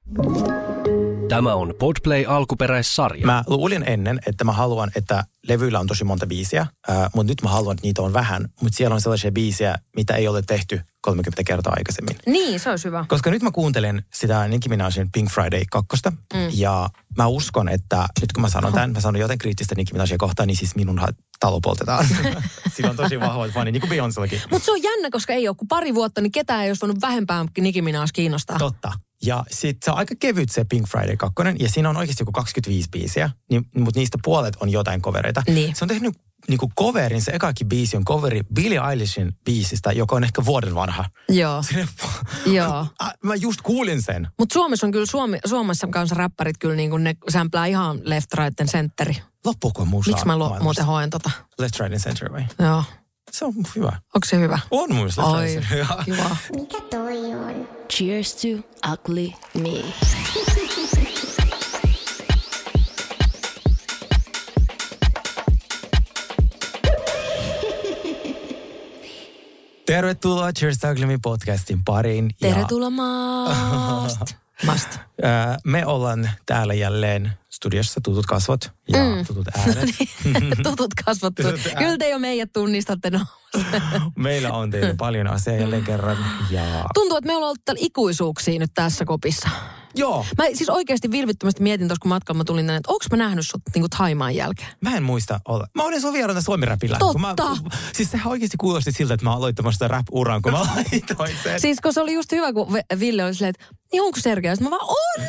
Tämä on Podplay alkuperäissarja. Mä luulin ennen, että mä haluan, että levyillä on tosi monta biisiä, mutta nyt mä haluan, että niitä on vähän. Mutta siellä on sellaisia biisiä, mitä ei ole tehty 30 kertaa aikaisemmin. Niin, se olisi hyvä. Koska nyt mä kuuntelen sitä Nicki Minajin Pink Friday 2. Ja mä uskon, että nyt kun mä sanon tämän, mä sanon jotain kriittistä Nicki Minajia kohtaan, niin siis minun talo poltetaan. Sillä on tosi vahvat fani, niin kuin Beyoncéllakin. Mutta se on jännä, koska ei ole kuin pari vuotta, niin ketään ei olisi voinut vähempää Nicki Minaj kiinnostaa. Totta. Ja sitten se on aika kevyt se Pink Friday 2, ja siinä on oikeasti joku 25 biisiä, mutta niistä puolet on jotain covereita. Niin. Se on tehnyt niinku coverin, se ekakin biisi on coveri Billie Eilishin biisistä, joka on ehkä vuoden vanha. Joo. Joo. Mä just kuulin sen. Mutta Suomessa on kyllä, Suomessa kanssa räppärit kyllä niin kuin ne sämplää ihan left, right and centeri. Loppuuko musaa? Miksi mä muuten hoen tota? Left, right and center vai? Joo. Se on hyvä. Onko se hyvä? On mun mielestä. Oi, kiva. Mikä toi on? Cheers to ugly me. Tervetuloa Cheers to Ugly Me podcastin pariin. Tervetuloa maasta. Me ollaan täällä jälleen studiossa, tutut kasvot ja tutut äänet. Tutut kasvot. Kyllä te jo meidät tunnistatte Meillä on teille paljon asiaa jälleen kerran. Ja... Tuntuu, että me ollaan ollut täällä ikuisuuksia nyt tässä kopissa. Joo. Mä siis oikeasti vilpittömästi mietin tuossa, kun matkalla mä tulin tänne, että onko mä nähnyt sut niin kuin Thaimaan jälkeen? Mä en muista olla. Mä olin sun vieraana Suomi-räpillä. Totta. Siis sehän oikeasti kuulosti siltä, että mä aloittamassa sitä rap-uran, kun mä laitoin sen. Siis kun se oli just hyvä, kun Ville oli silleen, että niin onko Sergei? Sitten mä vaan, on.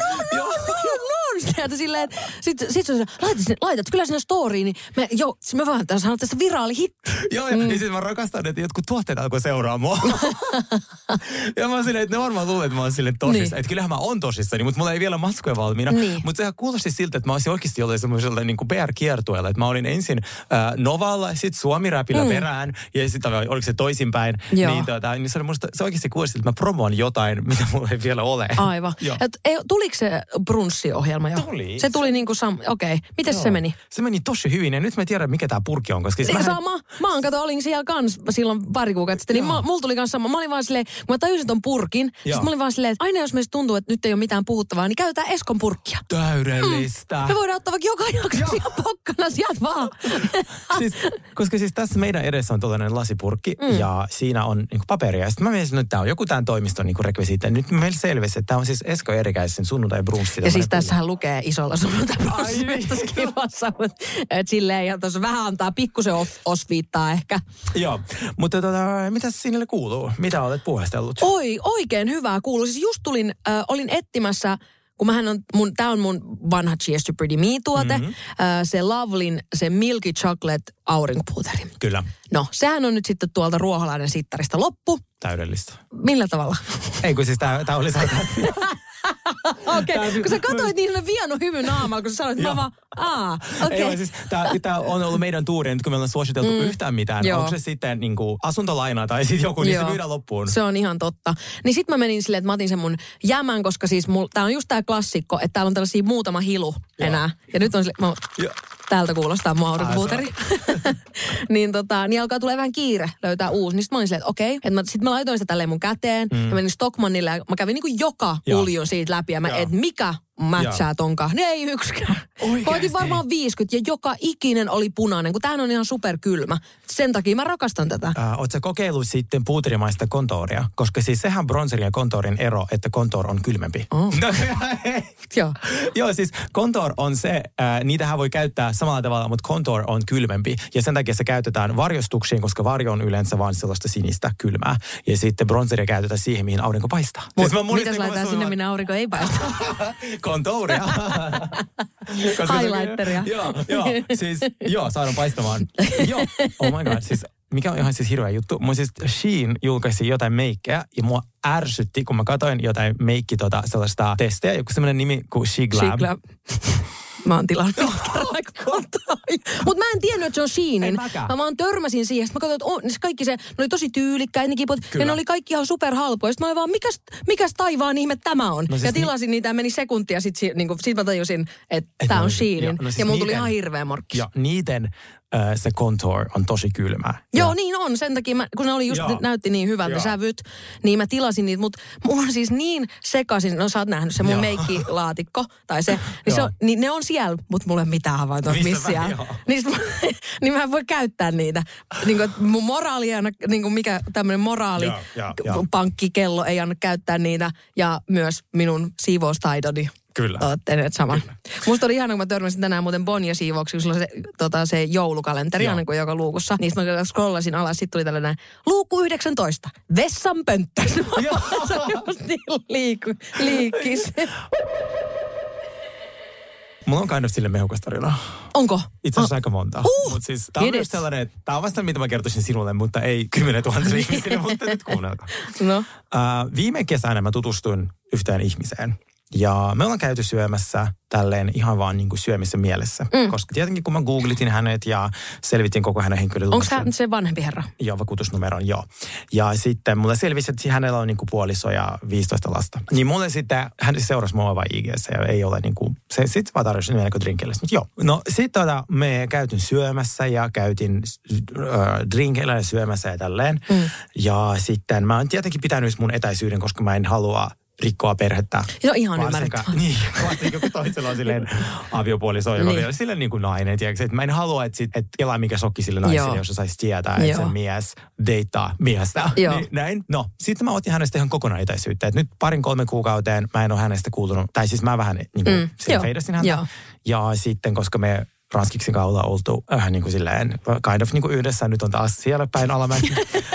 Silleen, että sit se on laitat kyllä sinne storyin, niin me vaan sanoa tästä viraali hitti. Joo, ja siis mä rakastan, että jotkut tuotteet alkoi seuraa mua. Ja mä oon silleen, että ne varmaan luulee, että mä oon silleen tosissa. Niin. Että kyllähän mä oon tosissani, mutta mulla ei vielä matskoja valmiina. Niin. Mutta sehän kuulosti siltä, että mä olisin oikeasti ollut semmoisella niin kuin PR-kiertueella. Että mä olin ensin Novalla, sitten Suomi-räpillä perään, ja sitten oliko se toisinpäin. Niin se oikeasti kuulosti, että mä promoon jotain, mitä mulla ei vielä ole. Aivan. Tuliko se brunssiohjelma jo? Tuli. Se tuli niin kuin okei. Miten se meni? Se meni tosi hyvin, ja nyt mä tiedän, mikä tää purkki on. Koska sama. Mä olin siellä kans silloin pari kuukautta sitten, niin mulla tuli kans sama. Mä olin vaan silleen, kun mä tajusin ton purkin, sitten mä olin vaan silleen, että aina jos meistä tuntuu, että nyt ei ole mitään puhuttavaa, niin käytetään Eskon purkkia. Täydellistä. Me voidaan ottaa vaikka joka jakso siellä pokkana, sieltä vaan. Koska siis tässä meidän edessä on tällainen lasipurkki, ja siinä on niinku paperia. Ja sitten mä mietin, että tämä on joku tämän toimiston niinku rekvisiitti. Nyt meillä selvisi, että tämä on siis Esko Erikäisen sunnuntai-brunssi. Ja siis tässähän lukee isolla sunnuntai-brunssi tässä kivassa, mutta silleen, ja tuossa vähän antaa pikkusen osviittaa ehkä. Joo, mutta mitä sinille kuuluu? Mitä olet puuhastellut? Oikein hyvää kuuluu. Siis just olin etsimässä, kun tää on mun vanha Cheers to Pretty Me-tuote, se Lovelin, se Milky Chocolate aurinkopuuteri. Kyllä. No, sehän on nyt sitten tuolta Ruoholainen sittarista loppu. Täydellistä. Millä tavalla? Ei, kun siis tää oli Okei, kun sä katsoit niin sellainen vieno hymy naamalla, kun sä sanoit, että mä vaan, okei. Ei, siis tää on ollut meidän tuuri, nyt kun me ollaan suositeltu yhtään mitään. Joo. Onko se sitten niinku asuntolaina tai sitten joku, niin se myydään loppuun. Se on ihan totta. Niin sit mä menin silleen, että mä otin sen mun jämän, koska siis tää on just tää klassikko, että täällä on tällaisia muutama hilu enää. Ja nyt on silleen, täältä kuulostaa mun aurinkopuuteri. niin alkaa tulee vähän kiire löytää uusi. Niin sit mä olin silleen, että okei. Sit mä laitoin sitä tälleen mun käteen. Ja menin Stockmannille ja mä kävin niinku joka uljun siitä läpi. Ja että mikä matchaa tonkaan. Ne ei yksikään. Koitin varmaan 50 ja joka ikinen oli punainen, kun tämähän on ihan superkylmä. Sen takia mä rakastan tätä. Ootko sä kokeillut sitten puuterimaista kontouria? Koska siis sehän bronzerin ja kontourin ero, että kontour on kylmempi. Oh. Joo. Joo, siis kontour on se, niitähän voi käyttää samalla tavalla, mutta kontour on kylmempi. Ja sen takia se käytetään varjostuksiin, koska varjo on yleensä vaan sellaista sinistä kylmää. Ja sitten bronzeria käytetään siihen, mihin aurinko paistaa. Mitäs laitetaan sinne, minne aurinko ei paista? Kontouria. Highlighteria. Joo, saadaan paistamaan. Joo, oh my god, siis mikä on ihan siis hirveä juttu. Mun siis Shein julkaisi jotain meikkejä ja mua ärsytti, kun mä katsoin jotain meikki sellaista testejä. Joku semmoinen nimi kuin Shiglab. Mä oon tilannut mutta mä en tiennyt, että se on Sheinin. Mä vaan törmäsin siihen. Sitten mä katsoin, että kaikki ne oli tosi tyylikkäitä ne kipot. Ja ne oli kaikki ihan superhalpoja. Sitten mä olin vaan, mikäs taivaan ihme tämä on? No siis ja tilasin niitä ja meni sekuntia. Sitten mä tajusin, että tää on Sheinin. Ja mulla tuli ihan hirveä morkkis. Ja niiden se contour on tosi kylmä. Joo, niin on. Sen takia, kun ne oli just, näytti niin hyvältä sävyt, niin mä tilasin niitä. Mutta mulla on siis niin sekaisin, no sä oot nähnyt se mun meikkilaatikko, tai se, niin ne on siellä, mutta mulla ei ole mitään havaintoa, missä siellä. Niin mä en voi käyttää niitä. Niin kuin, mun moraali, niin kuin mikä tämmöinen moraalipankkikello ei anna käyttää niitä, ja myös minun siivoustaidoni. Kyllä. Olette sama. Musta oli ihana, kun mä törmäsin tänään muuten Bonja siivouksi, kun sulla on se joulukalenteri aina kuin joka luukussa. Niin mä scrollasin alas, sit tuli tällainen luukku 19, vessan pönttö. Se on just niin liikkis. Mulla on kind of sille mehukas tarina. Onko? Itse asiassa aika monta. Mutta siis tää on myös sellainen, että tää on vasta mitä mä kertoisin sinulle, mutta ei 10 000 ihmisille, mutta nyt kuunnelkaa. No. Viime kesänä mä tutustuin yhteen ihmiseen. Ja me ollaan käyty syömässä tälleen ihan vaan niin kuin syömissä mielessä. Koska tietenkin kun mä googlitin hänet ja selvitin koko hänen henkilötunnuksen. Onko hän se vanhempi herra? Joo, vakuutusnumeron, joo. Ja sitten mulle selvisi, että hänellä on niin kuin puoliso ja 15 lasta. Niin mulle sitten, hän seurasi mua vaan IG:ssä ja ei ole niin kuin, se sitten vaan tarjosi mennäkö drinkille. Mutta joo. No sitten me käytin syömässä ja käytin drinkillä ja syömässä ja tälleen. Ja sitten mä oon tietenkin pitänyt mun etäisyyden, koska mä en halua rikkoa perhettä. Se on ihan ymmärrettävää. Niin, varsinkin kun toisella on silleen aviopuoliso, joka on silleen niin kuin nainen. Tiedätkö? Että mä en halua, että kelaa mikä shokki sille naiselle, jos se saisi tietää, että sen mies deittaa miestä. Niin, näin. No, sitten mä otin hänestä ihan kokonaan etäisyyttä. Että nyt 2-3 kuukauteen mä en ole hänestä kuulunut, tai siis mä vähän niin kuin feidasin häntä. Joo. Ja sitten, koska me Ranskiksen kautta oltu niin kuin silleen kind of niin kuin yhdessä. Nyt on taas siellä päin alamäki.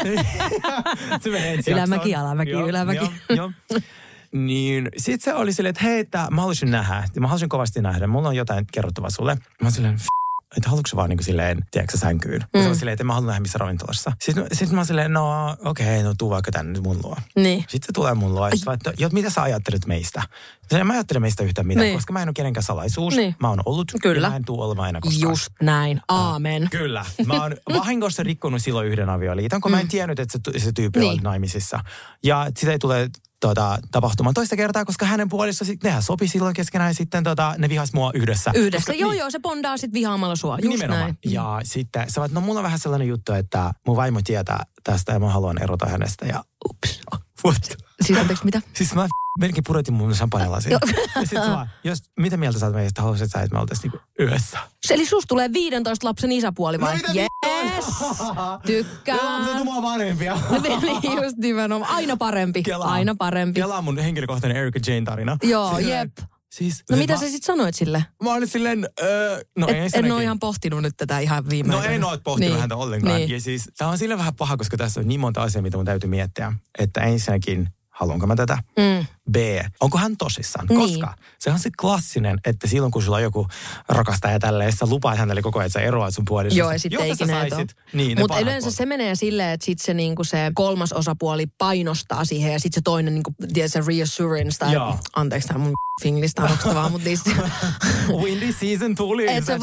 Se menee ensi ylämäki, alamäki, ylämäki. Joo. Niin sit se oli silleen, että hei, mä haluaisin nähdä. Mä haluaisin kovasti nähdä. Mulla on jotain kerrottavaa sulle. Mä oon silleen, että haluatko sä vaan niin kuin silleen, tiedätkö sänkyyn? Mä oon silleen, että mä haluan nähdä missä ravintolassa. Sitten mä oon silleen, no okei, no tuu vaikka tänne mun luo. Niin. Sitten se tulee mun luo. Ja sitten mitä sä ajattelet meistä? Mä ajattelen meistä yhtään mitään, koska mä en ole kenenkään salaisuus. Niin. Mä oon ollut. Kyllä. Ja mä en tuu olemaan aina koskaan. Just näin. Aamen. Kyllä. Mä oon vahingossa rikkonut silloin yhden avioliiton, kun mä en tiennyt, että se tyyppi on naimisissa. Ja sitä ei tule tapahtumaan toista kertaa, koska hänen puolissa nehän sopi silloin keskenään ja sitten ne vihas mua yhdessä. Koska, joo, se bondaa sitten vihaamalla sua. Just nimenomaan. Näin. Ja sitten sä vaat, no mulla on vähän sellainen juttu, että mun vaimo tietää tästä ja mä haluan erota hänestä ja ups. What? Siis anteeksi, mitä? Siis mä melkein pudotin mun champagnelasin. Ja sit sä vaan, mitä mieltä sä oot meistä, haluaisit sä, että me oltaisiin niinku yhdessä? Eli susta tulee 15 lapsen isäpuoli vai? No yes! Tykkään. Se on mua vanhempia. Niin just nimenomaan. Aina parempi. Aina parempi. Kelaa mun henkilökohtainen Erika Jane tarina. Joo, jep. Siis, no mitä sä sit sanoit sille? Mä olin silleen, en ole ihan pohtinut nyt tätä ihan viime aikoina. No en ole pohtinut häntä ollenkaan. Niin. Ja siis tää on silleen vähän paha, koska tässä on niin monta asiaa, mitä mun täytyy miettiä. Että ensinnäkin, haluanko mä tätä? B, onko hän tosissaan? Niin. Koska se on se klassinen, että silloin kun sulla on joku rakastaja tälleen, sä lupaat hänelle koko ajan, että sä eroat sun puolisosta. Joo, ja sitten ei ikinä niin, mutta yleensä se menee silleen, että sitten se, niinku se kolmas osapuoli painostaa siihen ja sitten se toinen niinku, se reassurance tai anteeksi tämä mun finglistä arvostavaa, mutta niistä Windy season tuli. Että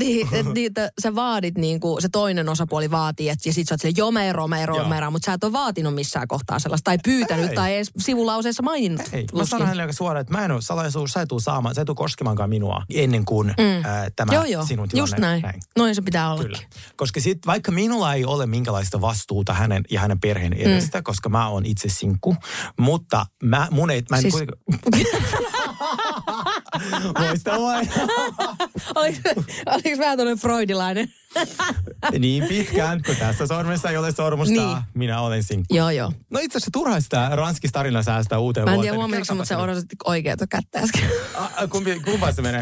sä vaadit niinku, se toinen osapuoli vaatii, ja sit sä oot silleen, joo mä eroon, mutta sä et ole vaatinut missään kohtaa sellaista, tai pyytänyt, tai edes sivulauseessa maininnut. Mä sanon hänelle aika suoraan, että mä en ole salaisuus, sä et tuu koskemaankaan minua ennen kuin tämä sinun tilanne. Just näin. Noin se pitää ollakin. Kyllä. Koska sit vaikka minulla ei ole minkälaista vastuuta hänen ja hänen perheen edestä, koska mä oon itse sinkku, mutta mä en siis muista vain. Oliko vähän tuollainen freudilainen? Niin pitkään, kun tässä sormessa ei ole sormusta, niin. Minä olen sinkku. Joo. No itse asiassa turha sitä Ranskista tarina säästää uuteen vuoteen. Mä en tiedä huomioon, mutta sä odotit oikeata kättä äsken. Kumpaan se menee?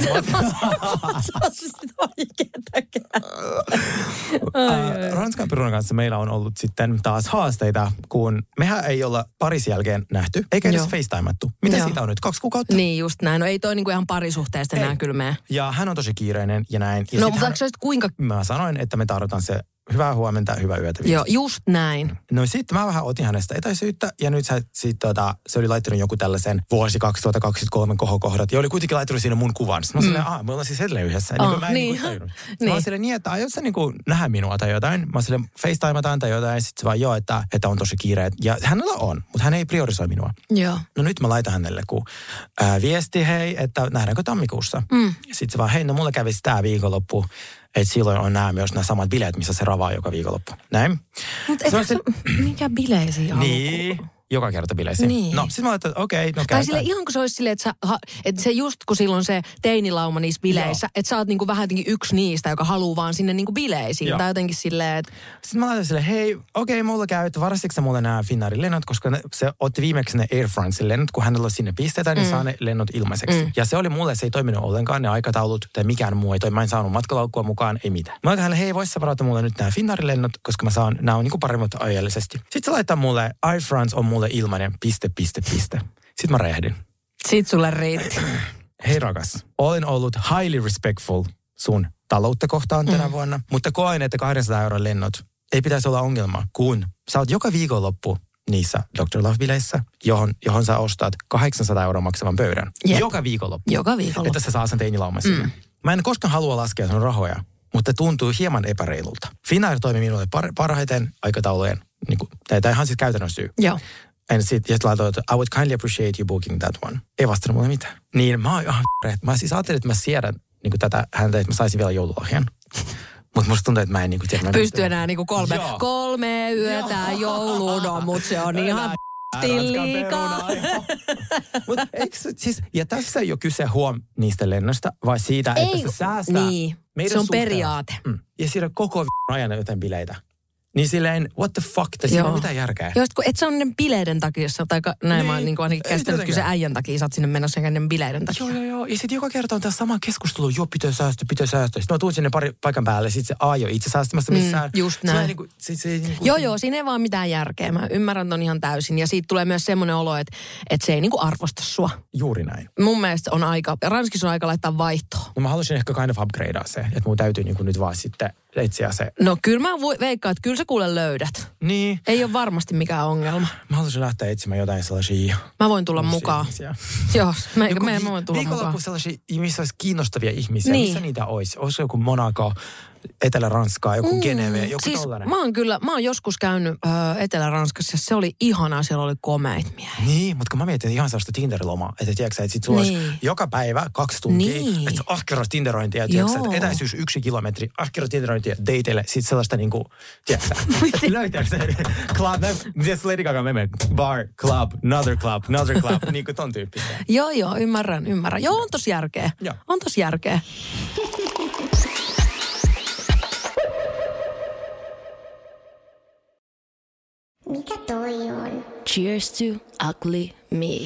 Ranskan perunan kanssa meillä on ollut sitten taas haasteita, kun mehän ei olla paris jälkeen nähty, eikä edes FaceTimattu. Mitä siitä on nyt? 2 kuukautta? Niin just näin. No ei toi niinku ihan parisuhteesta enää kyllä mene. Ja hän on tosi kiireinen ja näin. Ja no mutta kuinka? Mä sanoin, että me tarvitaan se hyvää huomenta, hyvää yötä. Joo, just näin. No sitten mä vähän otin hänestä etäisyyttä ja nyt se oli laittanut joku tällaisen vuosi 2023 kohokohdat ja oli kuitenkin laittanut siinä mun kuvan. Sitten mä silleen, me ollaan siis edelleen yhdessä. Mä en niin tajunnut. Mä olin silleen niin, että aiot sä niinku nähdä minua tai jotain. Mä silleen FaceTimataan tai jotain. Sitten se vaan että on tosi kiire. Ja hänellä on, mutta hän ei priorisoi minua. Joo. No nyt mä laitan hänelle viesti, hei, että nähdäänkö tammikuussa. Sitten se vaan, hei, no mulla kävisi tää viikonloppu. Että silloin on myös nämä samat bileet, missä se ravaa joka viikonloppu. Näin. Mutta mikä bileisiä niin. Joka kerta bileisiin. Niin. No, sit mä ajattelin, että okei, no tai sille ihan kun se olisi silleen, että se just kun silloin se teinilauma niissä bileissä, että sä oot niinku vähän jotenkin yksi niistä, joka haluaa vaan sinne niinku bileisiin. Joo. Tai jotenkin silleen, että... Sitten mä ajattelin silleen, hei, okei, mulla käy, että varastiko sä mulle nämä Finnairin lennot, koska se otti viimeksi ne Air Francein lennot, kun hänellä sinne pistetään, niin saa ne lennot ilmaiseksi. Ja se oli mulle, se ei toiminut ollenkaan, ne aikataulut tai mikään muu ei toimi. Mä en saanut matkalaukkua mukaan, ei mitään. Mä ajattelin, hei, vois sä varata mulle nyt nämä Finnairin lennot, koska mä saan, nämä on niinku paremmat ajallisesti. Sitten se laittaa mulle, Air France on mulle ilmainen, piste. Sitten mä räjähdin. Sitten sulle riitti. Hei rakas, olen ollut highly respectful sun taloutta kohtaan tänä vuonna, mutta koen, että 200 € lennot ei pitäisi olla ongelma, kun sä oot joka viikonloppu niissä Dr. Love-bileissä, johon sä ostat 800 € maksavan pöydän. Yep. Joka viikonloppu. Joka viikonloppu. Että sä saa sen teinilauman sinne. Mä en koskaan halua laskea sun rahoja, mutta tuntuu hieman epäreilulta. Finnair toimi minulle parhaiten aikataulujen, niin kuin, tämä ihan siis käytännön syy. Joo. Ja sitten laitoin, että I would kindly appreciate you booking that one. Ei vastannut mulle mitään. Niin mä siis ajattelin, että mä siedän niin tätä häntä, että mä saisin vielä joululahjan. Mutta musta tuntuu, että mä en niin tiedä. Pysty enää niin kolme yötä jouluun, no, mutta se on ihan liikaa. Mutta eikö siis, ja tässä ei ole kyse niistä lennosta, vai siitä, että se säästää. Niin, se on periaate. Ja siinä koko ajan jotain bileitä. Niin silleen, what the fuck, siinä on mitään järkeä. Joo, et se on ne bileiden takia, tai näin mä oon niin ainakin käsittänyt, kyllä se äijän takia, sä oot sinne menossa ne bileiden takia. Joo. Ja sitten joka kerta on tämä sama keskustelu, joo, pitää säästää. Sitten mä tuun sinne paikan päälle, sitten se ei ole itse säästämässä missään. Just näin. Joo, siinä ei vaan mitään järkeä. Mä ymmärrän ton ihan täysin. Ja siitä tulee myös semmoinen olo, että se ei arvosta sua. Juuri näin. Mun mielestä on aika, Ranskissa on aika laittaa vaihtoa. No mä haluaisin ehkä kind of upgradea se, että mun täytyy nyt vaan sitten etsiä se. No kyllä mä veikkaan, että kyllä sä kuule löydät. Niin. Ei ole varmasti mikään ongelma. Mä haluaisin lähteä etsimään jotain sellaisia. Mä voin tulla mukaan. Joo, mä voin tulla mukaan. Viikonloppu sellaisia, missä olisi kiinnostavia ihmisiä. Niin. Missä niitä olisi? Olisi joku Monaco, Etelä-Ranskaa, joku Geneve, joku siis tollainen. Mä oon joskus käynyt Etelä-Ranskassa, se oli ihanaa, siellä oli komeit miehiä. Niin, mutta kun mä mietin ihan sellaista Tinder-lomaa, että tiedätkö, että sit sulla olisi joka päivä 2 tuntia, että se ahkera tinderointia, tiedätkö, että etäisyys 1 kilometri, ahkera tinderointia dateille, sit sellaista niinku, tiedätkö, löytääkö se club, mitäs Lady Gaga meme, bar, club, another club, niinku ton tyyppistä. Joo, ymmärrän. Joo, on tossa järkeä. Joo. On tossa järkeä. Mikä toi on? Cheers to ugly me.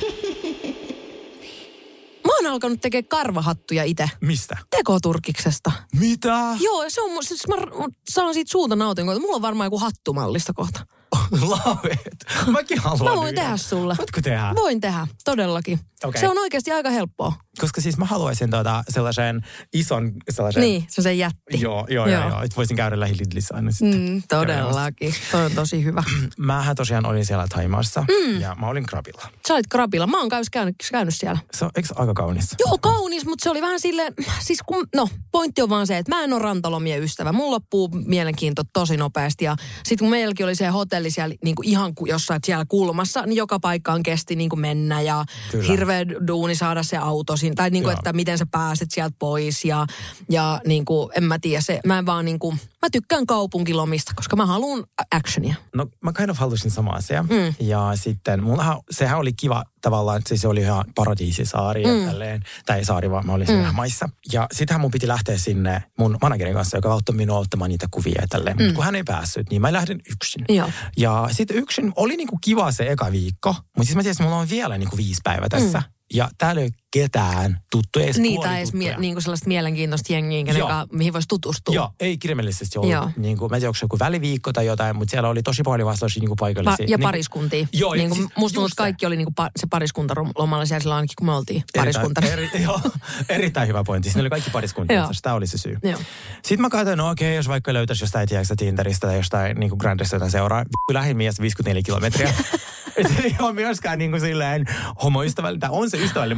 Mä oon alkanut tekemään karvahattuja itse. Mistä? Tekoturkiksesta. Mitä? Joo, se on, siis mä saan siitä suuta nautinkoa. Mulla on varmaan joku hattumallista kohta. Lauet. Mäkin haluan. Mä voin tehdä sulle. Voitko tehdä? Voin tehdä, todellakin. Okay. Se on oikeasti aika helppoa. Koska siis mä haluaisin sellaisen ison sellaisen... Niin, se jätti. Joo. Että voisin käydä Lidlissä aina sitten. Todellakin. Toi on tosi hyvä. Mähän tosiaan olin siellä Thaimaassa ja mä olin Krabilla. Sä olit Krabilla. Mä oon käynyt siellä. Se on, eikö se aika kaunis? Joo, kaunis, mutta se oli vähän silleen... Siis pointti on vaan se, että mä en ole rantalomien ystävä. Mun loppuu mielenkiinto tosi nopeasti. Ja sit kun meilläkin oli se hotelli siellä niinku ihan jossain siellä kulmassa, niin joka paikkaan kesti niinku mennä ja hirveä duuni saada se auto siinä. Tai niinku, että miten sä pääset sieltä pois ja niinku, en mä tiedä, mä tykkään kaupunkilomista, koska mä haluun actionia. No mä kind of halusin sama asia. Ja sitten sehän oli kiva tavallaan, että se oli ihan paradiisisaari ja tälleen. Tai ei saari, vaan mä olin siinä maissa. Ja sittenhän mun piti lähteä sinne mun managerin kanssa, joka auttoi minua ottamaan niitä kuvia ja tälleen. Mutta kun hän ei päässyt, niin mä lähdin yksin. Ja sitten yksin oli niinku kiva se eka viikko. Mutta siis mä tiesin, että mulla on vielä niinku 5 päivää tässä. Ja täällä ei ole ketään tuttuja, edes niitä edes niinku sellaista mielenkiintoista jengiä, mihin voisi tutustua. Joo, ei kirjaimellisesti ollut. Niinku, mä en tiedä, onko se joku väliviikko tai jotain, mutta siellä oli tosi paljon vastauksia niinku paikallisia. Ja pariskuntia. Joo. Niinku, siis, musta tuntuu, että kaikki oli niinku se pariskuntalomalla siellä silloin ainakin, kun me oltiin pariskunta. Erittäin hyvä pointti. Siinä oli kaikki pariskuntia. Tämä oli se syy. Sitten mä katsoin, no okei, jos vaikka löytäisi jostain Tinderistä tai jostain niinku Grandista jotain seuraa. Lähin mies 54 kilometriä. Se ei ole myöskään niinku silleen homoystävällinen. Tämä on se ystävällinen, mutta ei se ole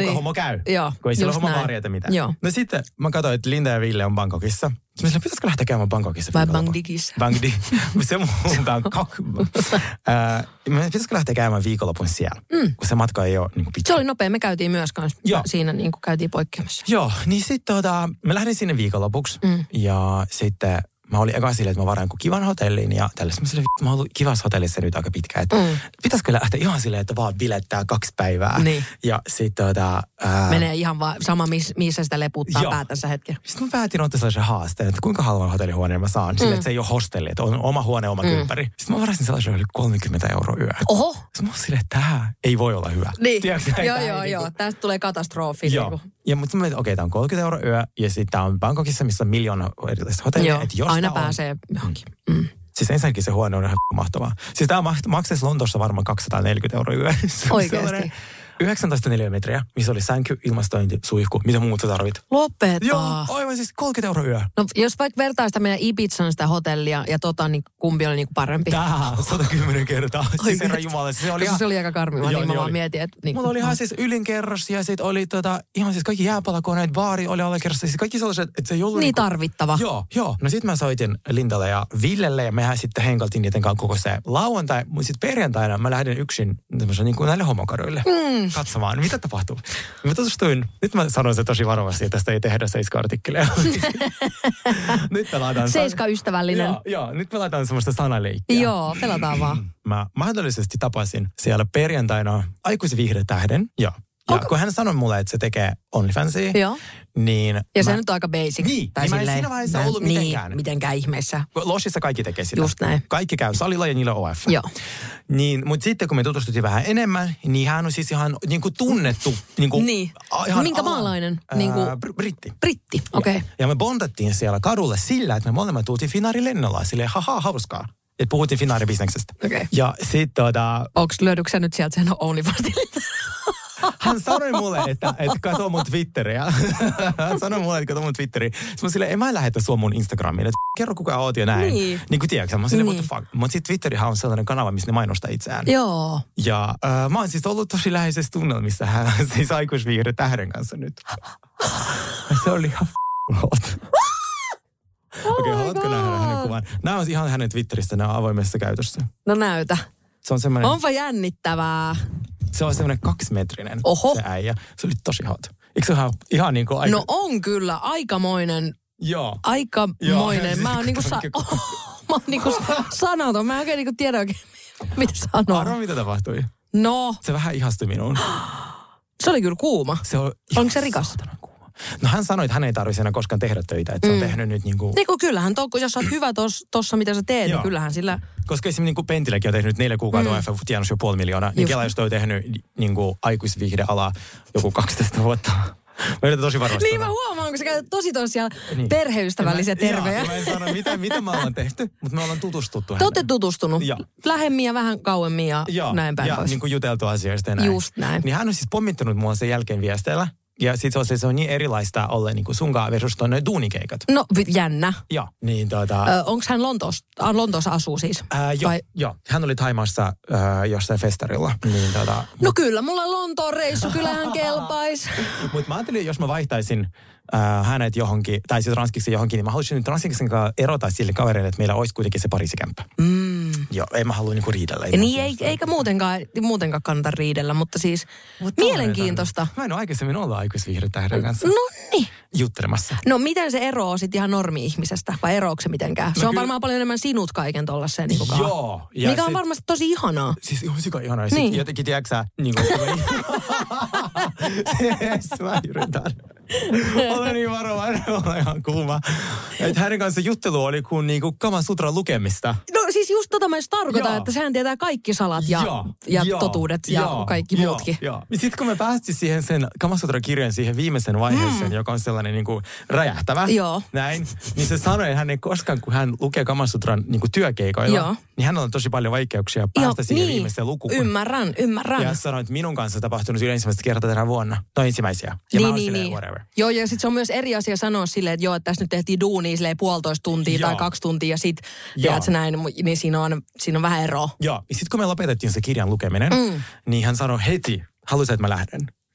kuinka homo käy. Joo, kun ei sillä ole homo-vaarieta mitään. Joo. No sitten mä katsoin, että Linda ja Ville on Bangkokissa. Mä sanoin, pitäisikö lähteä käymään Bangkokissa? Vai Bangdikissa? Se on Bangkok. Pitäisikö lähteä käymään viikonlopun siellä? Kun se matka ei ole niin kuin pitkä. Se oli nopea. Me käytiin myös kanssa. Siinä niin kuin käytiin poikkeamassa. Joo, niin sitten mä lähdin sinne viikonlopuksi. Ja sitten mä olin eka silleen, että mä varaan kivan hotellin ja tällaisen. Mä oon ollut kivassa hotellissa nyt aika pitkään. Että pitäisikö lähteä ihan silleen, että vaan bilettää 2 päivää. Niin. Ja sitten menee ihan vaan sama, missä sitä leputtaa päätänsä hetken. Sitten mä päätin ottaa sellaisen haasteen, että kuinka halvan hotellihuoneen mä saan. Silleen, että se ei ole hostelli, että on oma huone, oma kylppäri. Sitten mä varasin sellaisen yli 30 € yö. Oho! Sitten mä oon silleen, että tämä ei voi olla hyvä. Niin. Joo. Tästä tulee katastrofi. Joo. Ja mutta mä mietin, okei, tää on 30 € yö. Ja sitten tää on Bangkokissa, missä on 1 miljoona erilaista hotellia. Joo, aina pääsee johonkin. Siis ensinnäkin se huone on ihan mahtavaa. Siis tää maksaisi Lontoossa varmaan 240 € yö. Oikeasti. 19 neliömetriä, missä oli sänky, ilmastointi, suihku. Mitä muuta tarvit? Lopeta. Joo, aivan siis 30 € yö. No jos vaikka vertaa sitä meidän Ibizan sitä hotellia ja niin kumpi oli niinku parempi? Tää 110 kertaa. Siis herra jumala. Se oli aika karmiva, niin mä vaan mietin, että... Niin, mulla oli ihan siis ylinkerros ja sit oli ihan siis kaikki jääpalakoneet, baari oli alakerrossa. Siis kaikki sellaiset, että se ei ollut... Niin tarvittava. Joo. No sit mä soitin Lindalle ja Villelle ja mehän sitten henkaltiin niiden kanssa koko se lauantai. Mutta sit perjantaina mä lähdin yksin niin kuin näille homokaduille. Katsomaan, mitä tapahtuu. Mä tutustuin, nyt mä sanon se tosi varovasti, että tästä ei tehdä 7-artikkeleja. Nyt pelataan... 7-ystävällinen. Joo, nyt pelataan semmoista sanaleikkiä. Joo, pelataan vaan. Mä mahdollisesti tapasin siellä perjantaina aikuisviihdetähden. Joo. Ja kun hän sanoi mulle, että se tekee OnlyFansia, niin... Ja se nyt on aika basic. Niin, mä en siinä vaiheessa ollut mitenkään. Mitenkään ihmeessä. Loshissa kaikki tekee sitä. Just näin. Kaikki käy salilla ja niillä on OF. Joo. Niin, mutta sitten kun me tutustuttiin vähän enemmän, niin hän on siis ihan niin kuin tunnettu. Niin. Minkä maalainen? Britti, okei. Okay. Ja me bondattiin siellä kadulle sillä, että me molemmat tultiin Finnaari-lennolla. Silleen, hauskaa. Että puhuttiin Finnaari-bisneksestä. Okei. Okay. Ja sitten löydykö sä nyt sieltä sen OnlyFansilta? Hän sanoi mulle, että katso mun Twitteriä. Hän sanoi mulle, että katso mun Twitteriä. Sitten mä silleen, en mä lähetä sua mun Instagramiin. Että kerro kuka oot ja näin. Niin kuin tiedätkö, mä silleen, what the fuck. Mutta sitten Twitterihan on sellainen kanava, missä ne mainostaa itseään. Joo. Ja mä oon siis ollut tosi läheisessä tunnelmissa hän siis aikuisviihde tähden kanssa nyt. Se oli ihan Okei, haluatko nähdä hänen kuvan? Nämä on ihan hänen Twitteristä, nämä on avoimessa käytössä. No näytä. Se on semmoinen... Onpa jännittävää. Se on semmoinen 2-metrinen se äijä. Se oli tosi hot. Eikö se ole ihan niin kuin... No on kyllä, aikamoinen. Joo. Aikamoinen. Mä oon niinku sanaton. Mä en oikein niinku tiedä oikein, mitä sanoa. Arvo, mitä tapahtui? No. Se vähän ihastui minuun. Se oli kyllä kuuma. Onko se rikas? No hän sanoi, että hän ei tarvitse enää koskaan tehdä töitä, että se on tehnyt nyt niinku... Niin kuin kyllähän, jos sä oot hyvä tossa, mitä sä teet, niin kyllähän sillä... Koska esimerkiksi niin Pentiläkin on tehnyt 4 kuukautta OF, tienasi jo 500 000, niin Kela, jos toi tehnyt niin aikuisviihdealaa joku 12 vuotta. Mä yritän tosi varmasti. Niin mä huomaan, kun sä käytät tosi tosiaan perheystävällisiä tervejä. Mä en sano, mitä me ollaan tehty, mutta me ollaan tutustuttu häneen. Te olette tutustunut. Lähemmin ja vähän kauemmin ja näin päin pois. Ja niin kuin juteltu asioista ja näin. Just näin. Niin hän on siis pommittanut mua sen jälkeen viesteillä. Ja sit se on niin erilaista olla niinku sunkaan versus tuonne duunikeikat. No, jännä. Joo, niin onko hän Lontoossa asuu siis? Joo. Hän oli Thaimaassa jossain festarilla. Niin no kyllä, mulla on Lontoon reissu, kyllähän kelpais. Mutta mä ajattelin, jos mä vaihtaisin hänet johonkin, tai siis ranskiksi johonkin, niin mä haluaisin nyt ranskiksen kanssa erota sille kaverille, että meillä olisi kuitenkin se Pariisikämppä. Joo, ei mä halua niinku riidellä. Niin, eikä muutenkaan kannata riidellä, mutta siis mielenkiintoista. Mä en ole aikaisemmin ollut aikuisviihdetähden kanssa. No niin. Juttelemassa. No miten se eroaa sitten ihan normi-ihmisestä, vai eroako se mitenkään? Se on varmaan paljon enemmän sinut kaiken tollaseen niin kuin Joo. Mikä on varmasti tosi ihanaa. Siis ihan sika ihanaa. Ja niin. Jotenkin, tiedätkö sä, niin kuin... mä yritän. Olen niin varovainen, olen ihan kuuma. Että hänen kanssa juttelu oli kuin niinku Kama Sutran lukemista. No siis just mä just tarkoitan, että sehän tietää kaikki salat ja totuudet ja kaikki muutkin. Joo. Sitten kun me päästiin siihen sen Kama Sutran kirjan siihen viimeisen vaiheeseen, joka on sellainen niinku räjähtävä, näin, niin se sanoi, että hän ei koskaan, kun hän lukee Kama Sutran niinku työkeikoilla, niin hän on tosi paljon vaikeuksia päästä siihen viimeiseen lukuun. Ymmärrän. Ja sanoi, että minun kanssa tapahtunut ensimmäistä kertaa tänä vuonna. No ensimmäisiä. Ja mä silleen, whatever. Joo, ja sitten se on myös eri asia sanoa silleen, että että tässä nyt tehtiin duunia silleen 1,5 tuntia tai 2 tuntia ja sit, tiedätkö näin, niin siinä on vähän eroa. Joo, ja sitten kun me lopetettiin se kirjan lukeminen, niin hän sanoi heti, haluaisin, että mä lähden.